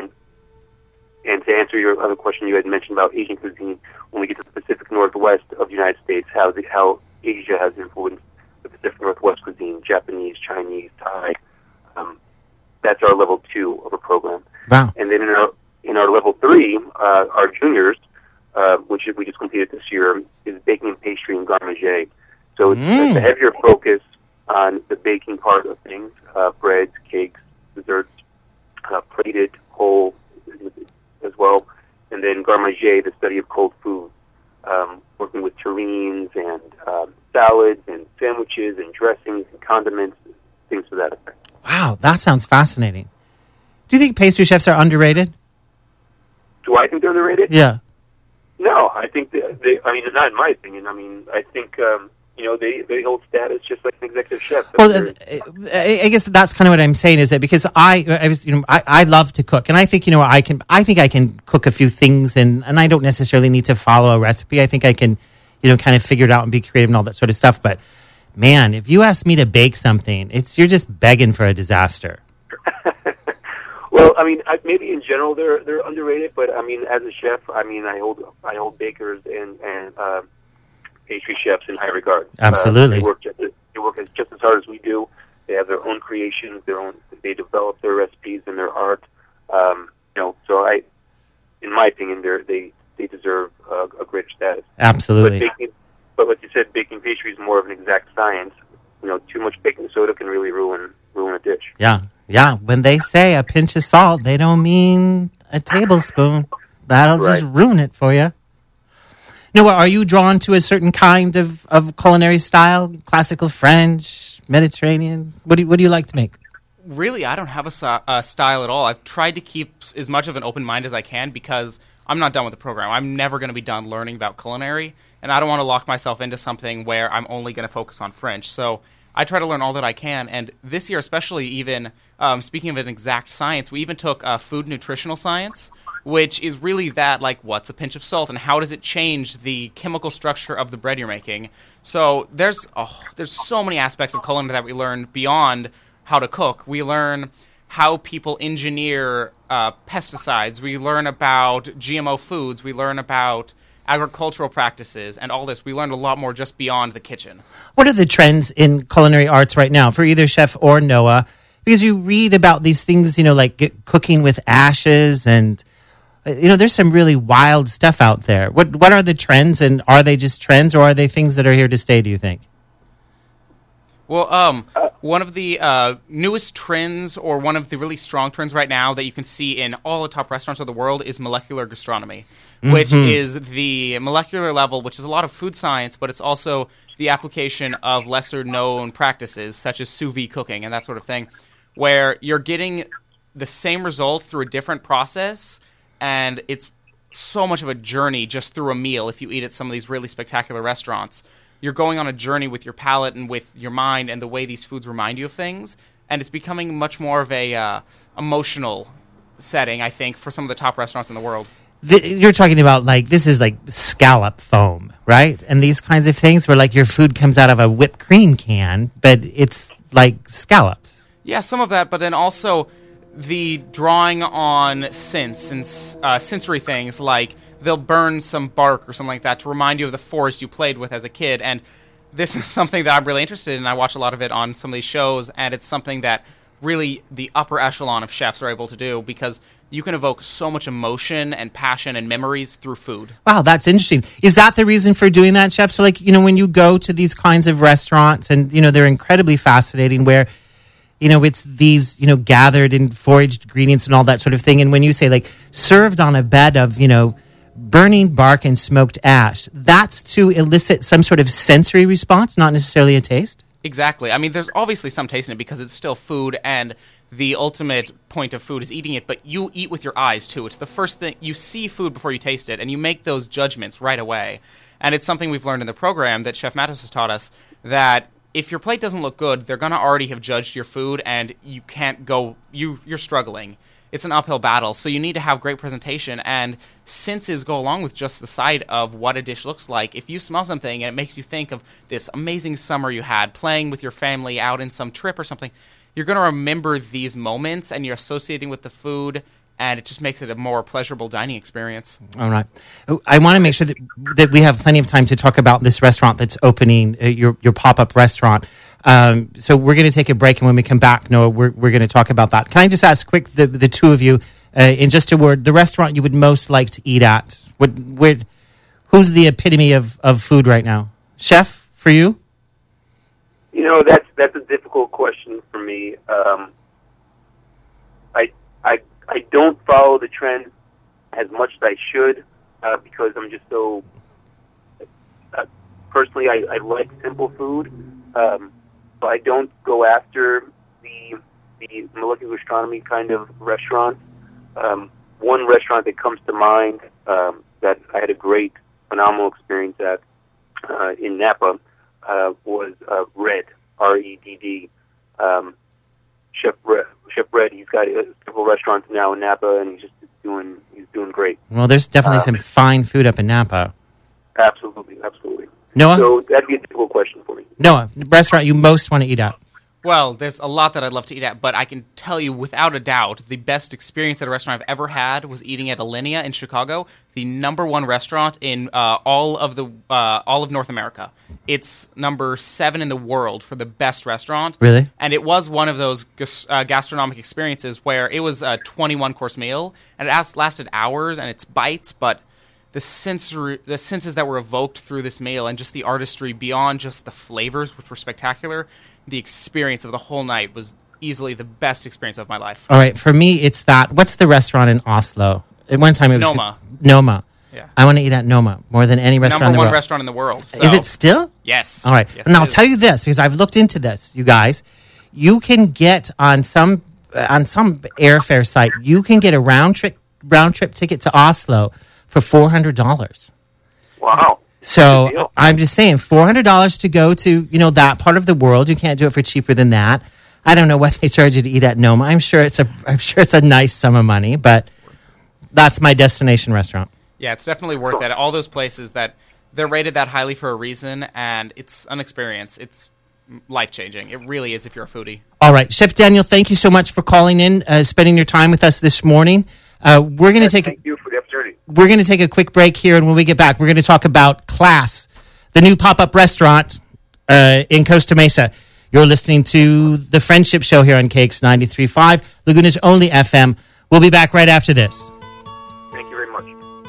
Speaker 6: and to answer your other question you had mentioned about Asian cuisine, when we get to the Pacific Northwest of the United States, how Asia has influenced the Pacific Northwest cuisine, Japanese, Chinese, Thai. That's our level 2 of a program.
Speaker 3: Wow.
Speaker 6: And then in our level 3, our juniors, which we just completed this year, is baking and pastry and garde-manger. So it's a heavier focus on the baking part of things, breads, cakes, desserts, plated, whole as well. And then garde-manger, the study of cold food, working with terrines and salads and sandwiches and dressings and condiments, things to that effect.
Speaker 3: Wow, that sounds fascinating. Do you think pastry chefs are underrated?
Speaker 6: Do I think they're underrated?
Speaker 3: Yeah.
Speaker 6: No, I think they not in my opinion. I mean, I think, they hold status just like an executive chef.
Speaker 3: Well, I guess that's kind of what I'm saying is that because I love to cook, and I think, I can cook a few things and I don't necessarily need to follow a recipe. I think I can, kind of figure it out and be creative and all that sort of stuff. But man, if you ask me to bake something, you're just begging for a disaster.
Speaker 6: Well, I mean, maybe in general they're underrated, but I mean, as a chef, I hold bakers and pastry chefs in high regard.
Speaker 3: Absolutely,
Speaker 6: they work just as hard as we do. They have their own creations, they develop their recipes and their art. So in my opinion, they deserve a greater status.
Speaker 3: Absolutely.
Speaker 6: But like you said, baking pastry is more of an exact science. Too much baking soda can really ruin a dish.
Speaker 3: Yeah. When they say a pinch of salt, they don't mean a tablespoon. That'll just ruin it for you. Noah, are you drawn to a certain kind of culinary style? Classical French, Mediterranean? What do you like to make?
Speaker 5: Really, I don't have a style at all. I've tried to keep as much of an open mind as I can because I'm not done with the program. I'm never going to be done learning about culinary, and I don't want to lock myself into something where I'm only going to focus on French. So I try to learn all that I can, and this year especially, even speaking of an exact science, we even took food nutritional science, which is really that, like, what's a pinch of salt, and how does it change the chemical structure of the bread you're making? So there's so many aspects of culinary that we learn beyond how to cook. We learn how people engineer pesticides. We learn about GMO foods. We learn about agricultural practices and all this. We learned a lot more just beyond the kitchen.
Speaker 3: What are the trends in culinary arts right now for either Chef or Noah? Because you read about these things, like cooking with ashes, and there's some really wild stuff out there. What are the trends, and are they just trends, or are they things that are here to stay, do you think?
Speaker 5: Well, one of the newest trends, or one of the really strong trends right now that you can see in all the top restaurants of the world, is molecular gastronomy, which is the molecular level, which is a lot of food science, but it's also the application of lesser-known practices, such as sous vide cooking and that sort of thing, where you're getting the same result through a different process, and it's so much of a journey just through a meal if you eat at some of these really spectacular restaurants. You're going on a journey with your palate and with your mind and the way these foods remind you of things, and it's becoming much more of a emotional setting, I think, for some of the top restaurants in the world.
Speaker 3: You're talking about, this is like scallop foam, right? And these kinds of things where, your food comes out of a whipped cream can, but it's like scallops.
Speaker 5: Yeah, some of that, but then also the drawing on sense and sensory things, like they'll burn some bark or something like that to remind you of the forest you played with as a kid. And this is something that I'm really interested in. I watch a lot of it on some of these shows, and it's something that really the upper echelon of chefs are able to do, because you can evoke so much emotion and passion and memories through food. Wow,
Speaker 3: that's interesting. Is that the reason for doing that, chef? So, when you go to these kinds of restaurants, and, they're incredibly fascinating, where it's these, gathered and foraged ingredients and all that sort of thing. And when you say, served on a bed of, burning bark and smoked ash, that's to elicit some sort of sensory response, not necessarily a taste?
Speaker 5: Exactly. I mean, there's obviously some taste in it because it's still food, and the ultimate point of food is eating it, but you eat with your eyes, too. It's the first thing. You see food before you taste it, and you make those judgments right away. And it's something we've learned in the program that Chef Matos has taught us, that if your plate doesn't look good, they're going to already have judged your food, and you can't go, you're struggling. It's an uphill battle, so you need to have great presentation, and senses go along with just the sight of what a dish looks like. If you smell something and it makes you think of this amazing summer you had playing with your family out in some trip or something, you're going to remember these moments, and you're associating with the food, and it just makes it a more pleasurable dining experience.
Speaker 3: All right. I want to make sure that we have plenty of time to talk about this restaurant that's opening, your pop-up restaurant. So we're going to take a break, and when we come back, Noah, we're going to talk about that. Can I just ask quick, the two of you, in just a word, the restaurant you would most like to eat at? Who's the epitome of food right now? Chef, for you?
Speaker 6: That's a difficult question for me. I don't follow the trend as much as I should because I'm just so... personally, I like simple food, so I don't go after the molecular gastronomy kind of restaurants. One restaurant that comes to mind that I had a great, phenomenal experience at in Napa was Red, R-E-D-D. Chef Red, he's got several restaurants now in Napa, and he's doing great.
Speaker 3: Well, there's definitely some fine food up in Napa.
Speaker 6: Absolutely.
Speaker 3: Noah?
Speaker 6: So that'd be a difficult question for me.
Speaker 3: Noah, the restaurant you most want to eat at?
Speaker 5: Well, there's a lot that I'd love to eat at, but I can tell you without a doubt, the best experience at a restaurant I've ever had was eating at Alinea in Chicago, the #1 restaurant in all of North America. It's number 7 in the world for the best restaurant.
Speaker 3: Really?
Speaker 5: And it was one of those gastronomic experiences where it was a 21-course meal, and it lasted hours, and it's bites, but the senses that were evoked through this meal and just the artistry beyond just the flavors, which were spectacular, the experience of the whole night was easily the best experience of my life.
Speaker 3: All right, for me, it's that. What's the restaurant in Oslo? At one time, it was
Speaker 5: Noma.
Speaker 3: Noma.
Speaker 5: Yeah.
Speaker 3: I want to eat at Noma more than any restaurant in
Speaker 5: Number
Speaker 3: the
Speaker 5: one
Speaker 3: world.
Speaker 5: restaurant in the world. So.
Speaker 3: Is it still?
Speaker 5: Yes.
Speaker 3: All right.
Speaker 5: Yes,
Speaker 3: and
Speaker 5: it
Speaker 3: I'll
Speaker 5: is.
Speaker 3: tell you this, because I've looked into this, you guys. You can get on some airfare site, you can get a round trip ticket to Oslo for $400.
Speaker 6: Wow.
Speaker 3: So
Speaker 6: Good deal.
Speaker 3: I'm just saying, $400 to go to that part of the world. You can't do it for cheaper than that. I don't know what they charge you to eat at Noma. I'm sure it's a nice sum of money, but that's my destination restaurant.
Speaker 5: Yeah, it's definitely worth it. All those places that they're rated that highly for a reason, and it's an experience. It's life-changing. It really is if you're a foodie.
Speaker 3: All right, Chef Daniel, thank you so much for calling in, spending your time with us this morning. We're going to
Speaker 6: Thank you for the opportunity.
Speaker 3: We're going to take a quick break here, and when we get back, we're going to talk about Class, the new pop-up restaurant in Costa Mesa. You're listening to The Friendship Show here on KX 93.5, Laguna's only FM. We'll be back right after this.
Speaker 6: Thank you very much.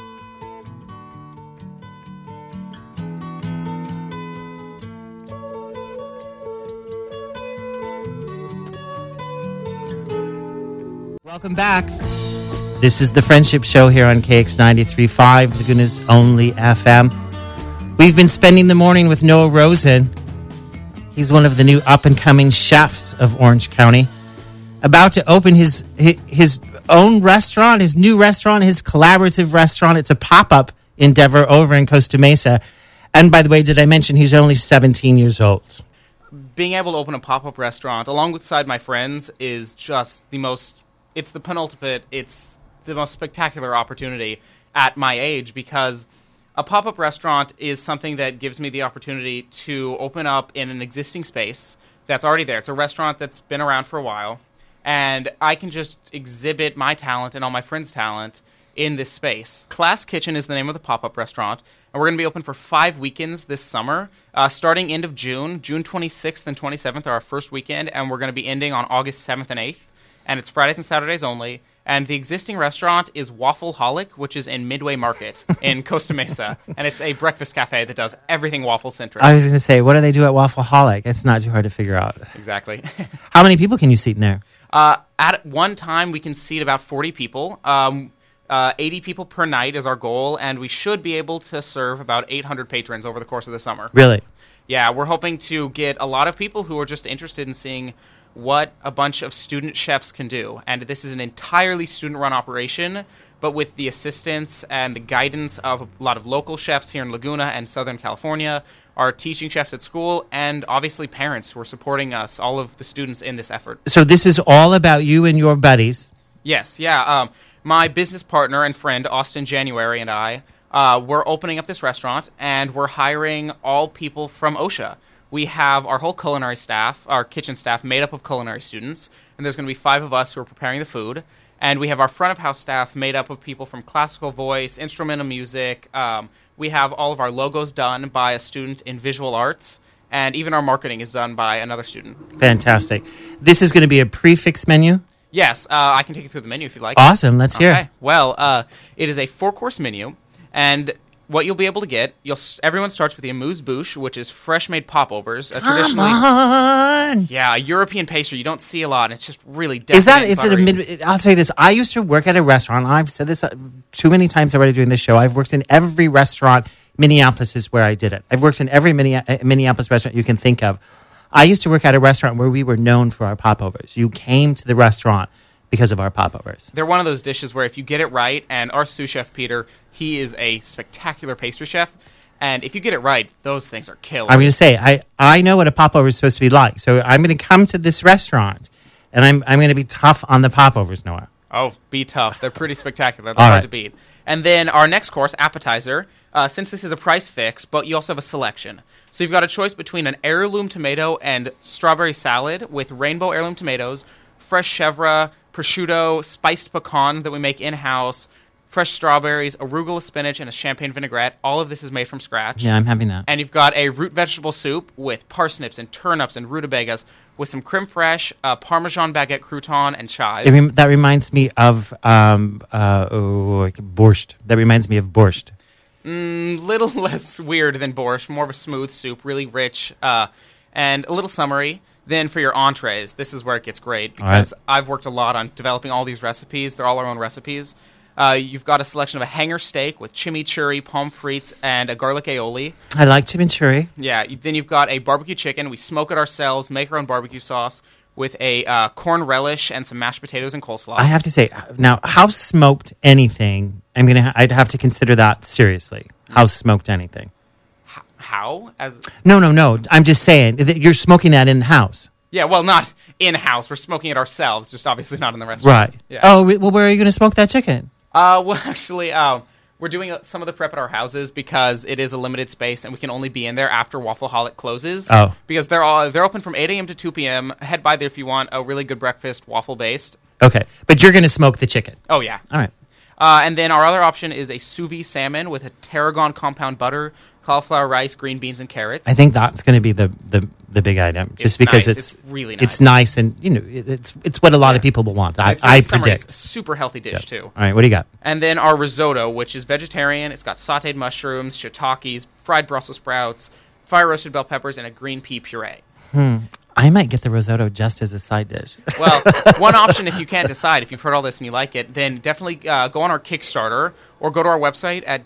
Speaker 3: Welcome back. This is The Friendship Show here on KX 93.5, Laguna's only FM. We've been spending the morning with Noah Rosen. He's one of the new up-and-coming chefs of Orange County, about to open his own restaurant, his new restaurant, his collaborative restaurant. It's a pop-up endeavor over in Costa Mesa. And by the way, did I mention he's only 17 years old?
Speaker 5: Being able to open a pop-up restaurant alongside my friends is just it's the penultimate, it's the most spectacular opportunity at my age, because a pop-up restaurant is something that gives me the opportunity to open up in an existing space that's already there. It's a restaurant that's been around for a while, and I can just exhibit my talent and all my friends' talent in this space. Class Kitchen is the name of the pop-up restaurant, and we're going to be open for 5 weekends this summer, starting end of June. June 26th and 27th are our first weekend, and we're going to be ending on August 7th and 8th, and it's Fridays and Saturdays only. And the existing restaurant is Waffle-Holic, which is in Midway Market in Costa Mesa. And it's a breakfast cafe that does everything waffle-centric.
Speaker 3: I was going to say, what do they do at Waffle-Holic? It's not too hard to figure out.
Speaker 5: Exactly.
Speaker 3: How many people can you seat in there?
Speaker 5: At one time, we can seat about 40 people. 80 people per night is our goal, and we should be able to serve about 800 patrons over the course of the summer.
Speaker 3: Really?
Speaker 5: Yeah, we're hoping to get a lot of people who are just interested in seeing what a bunch of student chefs can do. And this is an entirely student-run operation, but with the assistance and the guidance of a lot of local chefs here in Laguna and Southern California, our teaching chefs at school, and obviously parents who are supporting us, all of the students in this effort.
Speaker 3: So this is all about you and your buddies.
Speaker 5: Yes, yeah. My business partner and friend, Austin January, and I, we're opening up this restaurant, and we're hiring all people from OSHA. We have our whole culinary staff, our kitchen staff, made up of culinary students, and there's going to be 5 of us who are preparing the food. And we have our front-of-house staff made up of people from classical voice, instrumental music. We have all of our logos done by a student in visual arts, and even our marketing is done by another student.
Speaker 3: Fantastic. This is going to be a prefix menu?
Speaker 5: Yes, I can take you through the menu if you'd like.
Speaker 3: Awesome. Let's hear it.
Speaker 5: Well, it is a 4-course menu, and what you'll be able to get, everyone starts with the amuse-bouche, which is fresh-made popovers.
Speaker 3: Come on!
Speaker 5: Yeah, a European pastry you don't see a lot, and it's just really
Speaker 3: Is
Speaker 5: decadent.
Speaker 3: I'll tell you this. I used to work at a restaurant. I've said this too many times already during this show. I've worked in every restaurant. Minneapolis is where I did it. I've worked in every Minneapolis restaurant you can think of. I used to work at a restaurant where we were known for our popovers. You came to the restaurant because of our popovers.
Speaker 5: They're one of those dishes where if you get it right, and our sous chef, Peter, he is a spectacular pastry chef, and if you get it right, those things are killer.
Speaker 3: I'm going to say, I know what a popover is supposed to be like, so I'm going to come to this restaurant, and I'm going to be tough on the popovers, Noah.
Speaker 5: Oh, be tough. They're pretty spectacular. They're
Speaker 3: All
Speaker 5: hard
Speaker 3: right.
Speaker 5: to beat. And then our next course, appetizer, since this is a price fix, but you also have a selection. So you've got a choice between an heirloom tomato and strawberry salad with rainbow heirloom tomatoes, fresh chèvre, prosciutto, spiced pecan that we make in-house, fresh strawberries, arugula spinach, and a champagne vinaigrette. All of this is made from scratch.
Speaker 3: Yeah, I'm having that.
Speaker 5: And you've got a root vegetable soup with parsnips and turnips and rutabagas with some creme fraiche, Parmesan baguette crouton, and chives.
Speaker 3: That reminds me of borscht. That reminds me of borscht.
Speaker 5: Little less weird than borscht, more of a smooth soup, really rich, and a little summery. Then for your entrees, this is where it gets great, because I've worked a lot on developing all these recipes. They're all our own recipes. You've got a selection of a hanger steak with chimichurri, pommes frites, and a garlic aioli.
Speaker 3: I like chimichurri.
Speaker 5: Yeah, then you've got a barbecue chicken. We smoke it ourselves, make our own barbecue sauce with a corn relish and some mashed potatoes and coleslaw.
Speaker 3: I have to say, now, house smoked anything, I'd have to consider that seriously. House smoked anything.
Speaker 5: How?
Speaker 3: No. I'm just saying, that you're smoking that in the house.
Speaker 5: Yeah, well, not in-house. We're smoking it ourselves, just obviously not in the restaurant.
Speaker 3: Right.
Speaker 5: Yeah.
Speaker 3: Oh, well, where are you going to smoke that chicken?
Speaker 5: Well, actually, we're doing some of the prep at our houses because it is a limited space and we can only be in there after Waffleholic closes.
Speaker 3: Oh.
Speaker 5: Because they're open from 8 a.m. to 2 p.m. Head by there if you want a really good breakfast, waffle-based.
Speaker 3: Okay, but you're going to smoke the chicken.
Speaker 5: Oh, yeah.
Speaker 3: All right.
Speaker 5: And then our other option is a sous vide salmon with a tarragon compound butter, cauliflower rice, green beans, and carrots.
Speaker 3: I think that's going to be the big item, just because
Speaker 5: nice. It's really nice.
Speaker 3: It's nice, and it's what a lot of people will want. I predict.
Speaker 5: It's a super healthy dish too.
Speaker 3: All right, what do you got?
Speaker 5: And then our risotto, which is vegetarian. It's got sautéed mushrooms, shiitakes, fried Brussels sprouts, fire roasted bell peppers, and a green pea puree.
Speaker 3: I might get the risotto just as a side dish.
Speaker 5: Well, one option, if you can't decide, if you've heard all this and you like it, then definitely go on our Kickstarter or go to our website at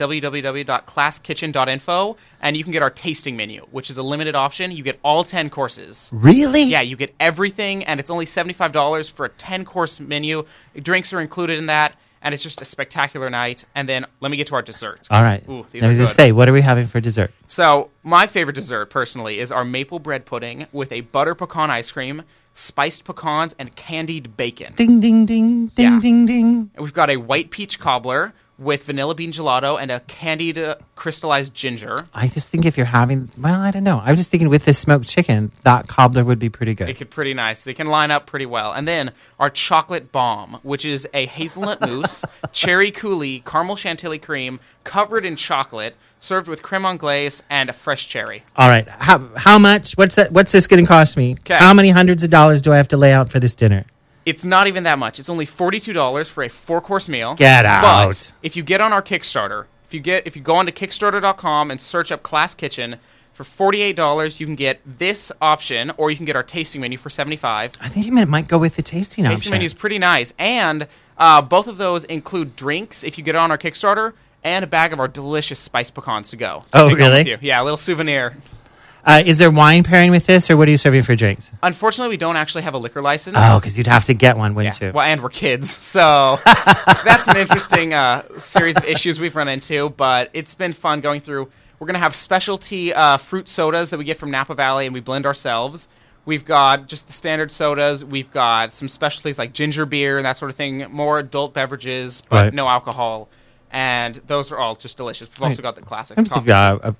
Speaker 5: www.classkitchen.info, and you can get our tasting menu, which is a limited option. You get all 10 courses.
Speaker 3: Really?
Speaker 5: Yeah, you get everything, and it's only $75 for a 10-course menu. Drinks are included in that, and it's just a spectacular night. And then let me get to our desserts.
Speaker 3: All right.
Speaker 5: Ooh, these
Speaker 3: I
Speaker 5: are
Speaker 3: was
Speaker 5: good.
Speaker 3: going to say, what are we having for dessert?
Speaker 5: So my favorite dessert, personally, is our maple bread pudding with a butter pecan ice cream, spiced pecans, and candied bacon.
Speaker 3: Ding, ding, ding, ding,
Speaker 5: Yeah.
Speaker 3: ding, ding.
Speaker 5: And we've got a white peach cobbler with vanilla bean gelato and a candied crystallized ginger.
Speaker 3: I just think if you're having, well, I don't know. I'm just thinking with this smoked chicken, that cobbler would be pretty good.
Speaker 5: It could pretty nice. They can line up pretty well. And then our chocolate bomb, which is a hazelnut mousse, cherry coulis, caramel chantilly cream, covered in chocolate, served with creme anglaise and a fresh cherry.
Speaker 3: All right. How much? What's this going to cost me?
Speaker 5: 'Kay.
Speaker 3: How many hundreds of dollars do I have to lay out for this dinner?
Speaker 5: It's not even that much. It's only $42 for a 4-course meal.
Speaker 3: Get out.
Speaker 5: But if you get on our Kickstarter, if you go onto Kickstarter.com and search up Class Kitchen, for $48 you can get this option, or you can get our tasting menu for $75.
Speaker 3: I think you might go with the tasting option.
Speaker 5: Tasting menu is pretty nice, and both of those include drinks if you get on our Kickstarter, and a bag of our delicious spiced pecans to go.
Speaker 3: Oh,
Speaker 5: Take home
Speaker 3: really?
Speaker 5: with you. Yeah, a little souvenir.
Speaker 3: Is there wine pairing with this, or what are you serving for drinks?
Speaker 5: Unfortunately, we don't actually have a liquor license.
Speaker 3: Oh, because you'd have to get one, wouldn't you?
Speaker 5: Well, and we're kids, so that's an interesting series of issues we've run into, but it's been fun going through. We're going to have specialty fruit sodas that we get from Napa Valley, and we blend ourselves. We've got just the standard sodas. We've got some specialties like ginger beer and that sort of thing, more adult beverages, but
Speaker 3: Right.
Speaker 5: no alcohol. And those are all just delicious. We've also got the classic
Speaker 3: I'm just
Speaker 5: coffee.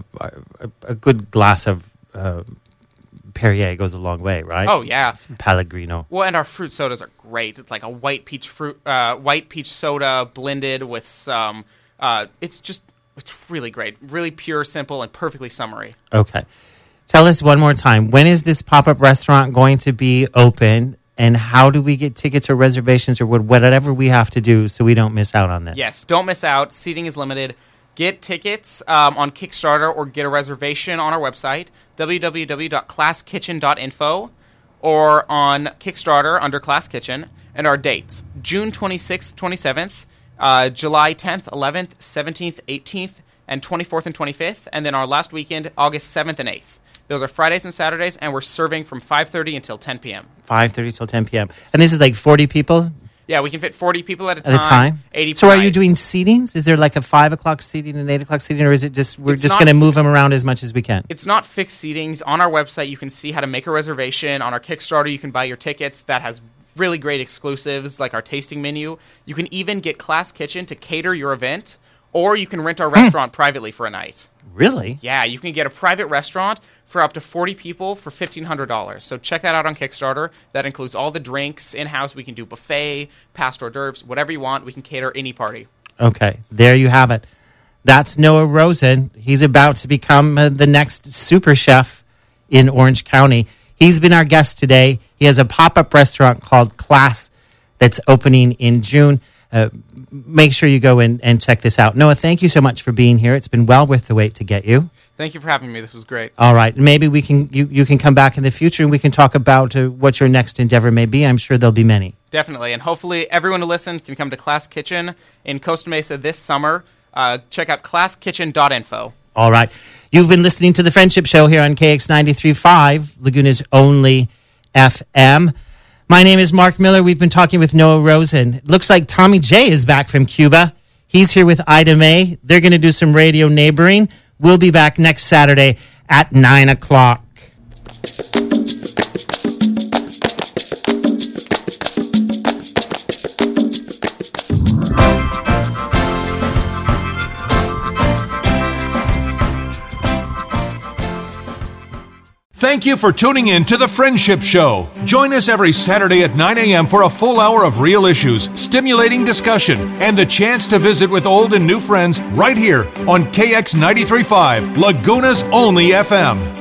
Speaker 3: a good glass of Perrier goes a long way, right?
Speaker 5: Oh, yeah.
Speaker 3: Some Pellegrino.
Speaker 5: Well, and our fruit sodas are great. It's like a white peach soda blended with some. It's really great, really pure, simple, and perfectly summery.
Speaker 3: Okay. Tell us one more time. When is this pop-up restaurant going to be open? And how do we get tickets or reservations or whatever we have to do so we don't miss out on this?
Speaker 5: Yes, don't miss out. Seating is limited. Get tickets on Kickstarter or get a reservation on our website, www.classkitchen.info, or on Kickstarter under Class Kitchen. And our dates, June 26th, 27th, July 10th, 11th, 17th, 18th, and 24th and 25th. And then our last weekend, August 7th and 8th. Those are Fridays and Saturdays, and we're serving from 5:30 until 10 p.m.
Speaker 3: 5:30 till 10 p.m. And this is like 40 people
Speaker 5: Yeah, we can fit 40 people at a
Speaker 3: at a time?
Speaker 5: 80
Speaker 3: So
Speaker 5: per
Speaker 3: are you
Speaker 5: night.
Speaker 3: doing seatings? Is there like a 5 o'clock seating and 8 o'clock seating? Or is it just, we're
Speaker 5: It's
Speaker 3: just
Speaker 5: not-
Speaker 3: going to move them around as much as we can?
Speaker 5: It's not fixed seatings. On our website, you can see how to make a reservation. On our Kickstarter, you can buy your tickets. That has really great exclusives, like our tasting menu. You can even get Class Kitchen to cater your event, or you can rent our restaurant privately for a night.
Speaker 3: Really?
Speaker 5: Yeah, you can get a private restaurant for up to 40 people for $1,500. So check that out on Kickstarter. That includes all the drinks in-house. We can do buffet, past hors d'oeuvres, whatever you want. We can cater any party.
Speaker 3: Okay, there you have it. That's Noah Rosen. He's about to become the next super chef in Orange County. He's been our guest today. He has a pop-up restaurant called Class that's opening in June. Make sure you go in and check this out. Noah, thank you so much for being here. It's been well worth the wait to get you.
Speaker 5: Thank you for having me. This was great.
Speaker 3: All right. Maybe you can come back in the future and we can talk about what your next endeavor may be. I'm sure there'll be many.
Speaker 5: Definitely, and hopefully everyone who listens can come to Class Kitchen in Costa Mesa this summer. Check out classkitchen.info.
Speaker 3: All right. You've been listening to The Friendship Show here on KX 93.5, Laguna's only FM. My name is Mark Miller. We've been talking with Noah Rosen. It looks like Tommy J is back from Cuba. He's here with Ida May. They're going to do some radio neighboring. We'll be back next Saturday at 9 o'clock.
Speaker 2: Thank you for tuning in to The Friendship Show. Join us every Saturday at 9 a.m. for a full hour of real issues, stimulating discussion, and the chance to visit with old and new friends right here on KX 93.5, Laguna's only FM.